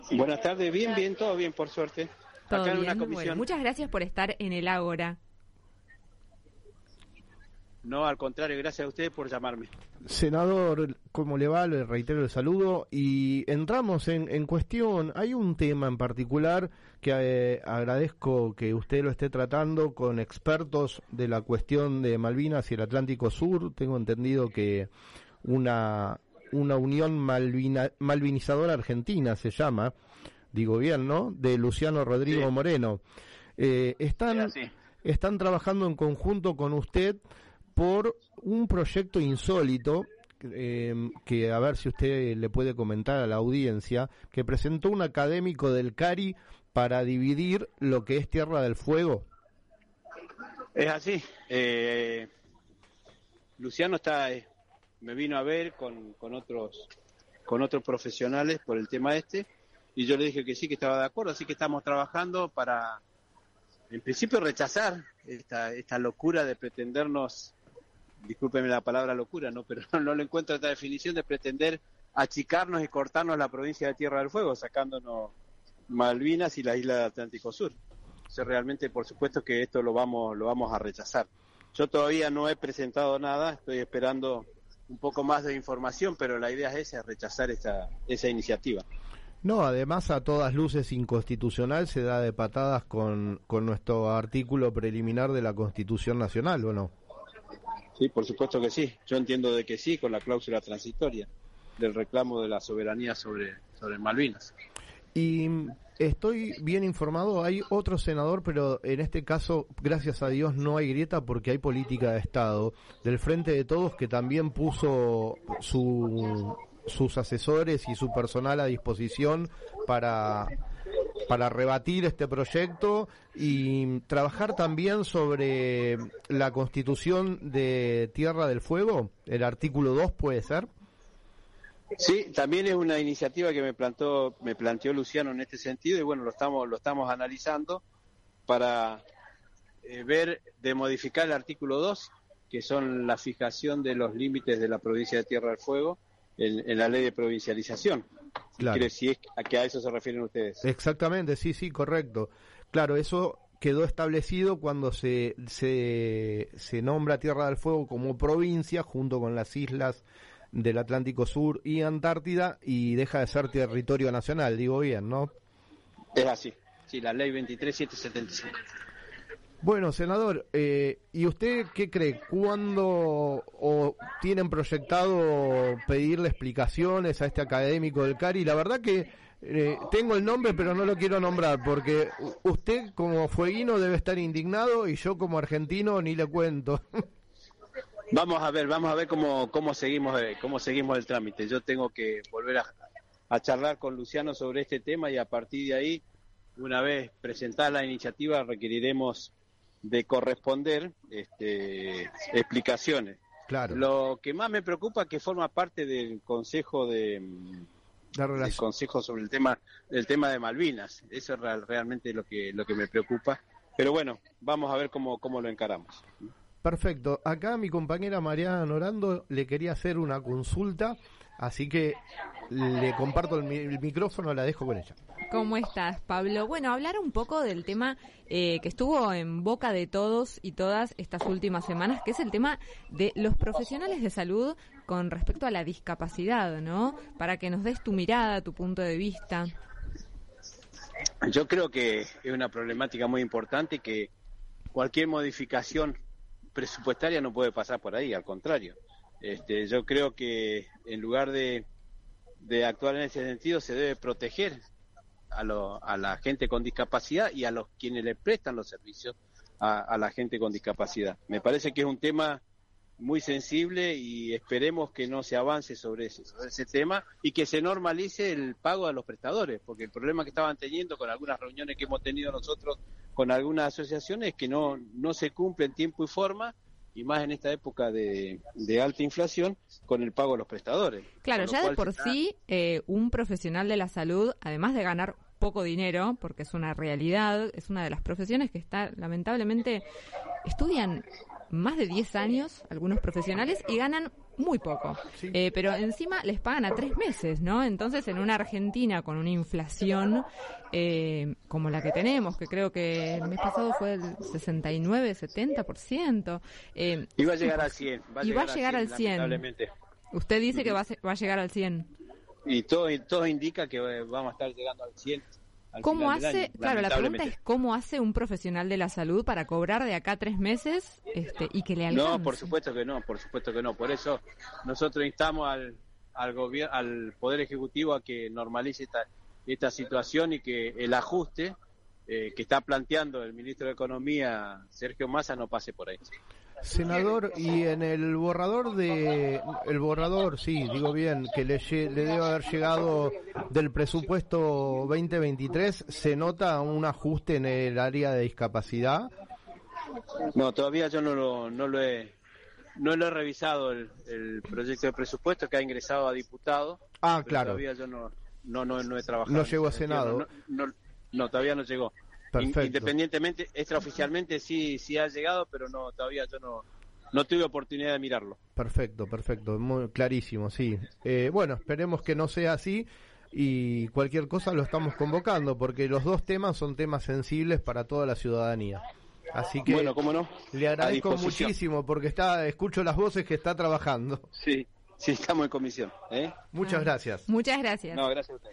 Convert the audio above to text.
Buenas tardes, bien, todo bien, por suerte. ¿Todo Acá en bien? una comisión. Bueno, muchas gracias por estar en el Ágora. No, al contrario, gracias a ustedes por llamarme. Senador, ¿cómo le va? Le reitero el saludo y entramos en cuestión. Hay un tema en particular que agradezco que usted lo esté tratando con expertos de la cuestión de Malvinas y el Atlántico Sur. Tengo entendido que una unión malvinizadora argentina se llama, digo bien, ¿no? De Luciano Rodrigo Sí. Moreno. Están trabajando en conjunto con usted por un proyecto insólito que a ver si usted le puede comentar a la audiencia, que presentó un académico del CARI para dividir lo que es Tierra del Fuego. Es así. Luciano me vino a ver con otros profesionales por el tema y yo le dije que sí, que estaba de acuerdo, así que estamos trabajando para, en principio, rechazar esta locura de pretendernos. Discúlpeme la palabra locura, ¿no? Pero no le encuentro esta definición de pretender achicarnos y cortarnos la provincia de Tierra del Fuego, sacándonos Malvinas y la isla del Atlántico Sur. Entonces, realmente, por supuesto que esto lo vamos a rechazar. Yo todavía no he presentado nada, estoy esperando un poco más de información, pero la idea es esa, rechazar esa iniciativa. No, además a todas luces inconstitucional, se da de patadas con nuestro artículo preliminar de la Constitución Nacional, ¿o no? Sí, por supuesto que sí. Yo entiendo de que sí, con la cláusula transitoria del reclamo de la soberanía sobre Malvinas. Y estoy bien informado, hay otro senador, pero en este caso, gracias a Dios, no hay grieta porque hay política de Estado, del Frente de Todos, que también puso sus asesores y su personal a disposición para rebatir este proyecto y trabajar también sobre la Constitución de Tierra del Fuego, el artículo 2, ¿puede ser? Sí, también es una iniciativa que me planteó Luciano en este sentido y bueno, lo estamos analizando para ver de modificar el artículo 2, que son la fijación de los límites de la provincia de Tierra del Fuego en la ley de provincialización. Claro. Si es a que a eso se refieren ustedes. Exactamente, sí, correcto. Claro, eso quedó establecido cuando se nombra Tierra del Fuego como provincia junto con las islas del Atlántico Sur y Antártida y deja de ser territorio nacional, digo bien, ¿no? Es así, sí, la ley 23775. Bueno, senador, ¿y usted qué cree? ¿Cuándo tienen proyectado pedirle explicaciones a este académico del CARI? La verdad que tengo el nombre, pero no lo quiero nombrar, porque usted como fueguino debe estar indignado y yo como argentino ni le cuento. Vamos a ver cómo seguimos el trámite. Yo tengo que volver a charlar con Luciano sobre este tema y a partir de ahí, una vez presentada la iniciativa, requeriremos de corresponder explicaciones. Claro. Lo que más me preocupa es que forma parte del consejo del consejo sobre el tema de Malvinas. Eso es realmente lo que me preocupa. Pero bueno, vamos a ver cómo lo encaramos. Perfecto. Acá mi compañera Mariana Norando le quería hacer una consulta, así que le comparto el micrófono, la dejo con ella. ¿Cómo estás, Pablo? Bueno, hablar un poco del tema que estuvo en boca de todos y todas estas últimas semanas, que es el tema de los profesionales de salud con respecto a la discapacidad, ¿no? Para que nos des tu mirada, tu punto de vista. Yo creo que es una problemática muy importante y que cualquier modificación presupuestaria no puede pasar por ahí, al contrario. Yo creo que en lugar de actuar en ese sentido se debe proteger a la gente con discapacidad y a los quienes le prestan los servicios a la gente con discapacidad. Me parece que es un tema muy sensible y esperemos que no se avance sobre ese tema y que se normalice el pago a los prestadores, porque el problema que estaban teniendo con algunas reuniones que hemos tenido nosotros con algunas asociaciones es que no se cumple en tiempo y forma, y más en esta época de alta inflación, con el pago a los prestadores. Claro, ya de por sí, un profesional de la salud, además de ganar poco dinero, porque es una realidad, es una de las profesiones que está, lamentablemente, estudian más de 10 años, algunos profesionales, y ganan muy poco. Sí. Pero encima les pagan a 3 meses, ¿no? Entonces, en una Argentina con una inflación como la que tenemos, que creo que el mes pasado fue el 69-70%. Iba a llegar al 100. Va a llegar al 100. Lamentablemente. Usted dice que va a llegar al 100. Y todo indica que vamos a estar llegando al 100. ¿Cómo hace? Claro, la pregunta es ¿cómo hace un profesional de la salud para cobrar de acá 3 meses y que le alcance? No, por supuesto que no. Por eso nosotros instamos al gobierno, al Poder Ejecutivo a que normalice esta situación y que el ajuste que está planteando el ministro de Economía, Sergio Massa, no pase por ahí. Senador, y en el borrador sí, digo bien, que le debe haber llegado del presupuesto 2023, ¿se nota un ajuste en el área de discapacidad? No, todavía yo no lo he revisado el proyecto de presupuesto que ha ingresado a diputado. Ah, claro. Todavía yo no he trabajado. No llegó a Senado. No, todavía no llegó. Perfecto. Independientemente, extraoficialmente sí ha llegado, pero todavía yo no tuve oportunidad de mirarlo. Perfecto, muy clarísimo, sí. Bueno, esperemos que no sea así y cualquier cosa lo estamos convocando, porque los dos temas son temas sensibles para toda la ciudadanía. Así que bueno, cómo no, le agradezco muchísimo porque escucho las voces que está trabajando. Sí, estamos en comisión. Muchas gracias. Muchas gracias. No, gracias a usted.